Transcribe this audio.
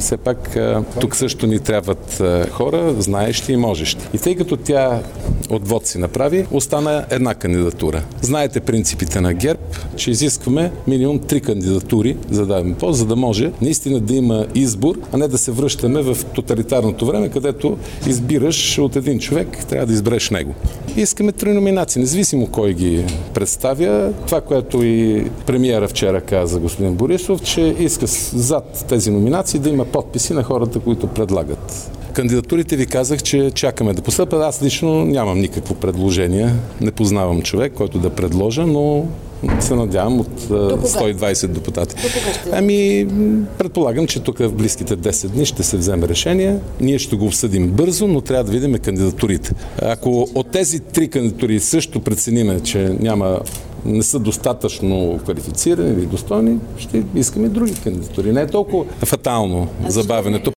Все пак тук също ни трябват хора, знаещи и можещи. И тъй като тя отвод си направи, остана една кандидатура. Знаете принципите на ГЕРБ, че изискваме минимум 3 кандидатури за даден пост, за да може наистина да има избор, а не да се връщаме в тоталитарното време, където избираш от един човек, трябва да избереш него. Искаме 3 номинации, независимо кой ги представя. Това, което и премиера вчера каза господин Борисов, че иска зад тези номинации да има подписи на хората, които предлагат. Кандидатурите ви казах, че чакаме да постъпят. Аз лично нямам никакво предложение. Не познавам човек, който да предложа, но се надявам от 120 депутати. Предполагам, че тук в близките 10 дни ще се вземе решение. Ние ще го обсъдим бързо, но трябва да видим кандидатурите. Ако от тези 3 кандидатури също прецениме, че не са достатъчно квалифицирани или достойни, ще искаме други кандидатури. Не е толкова фатално забавянето.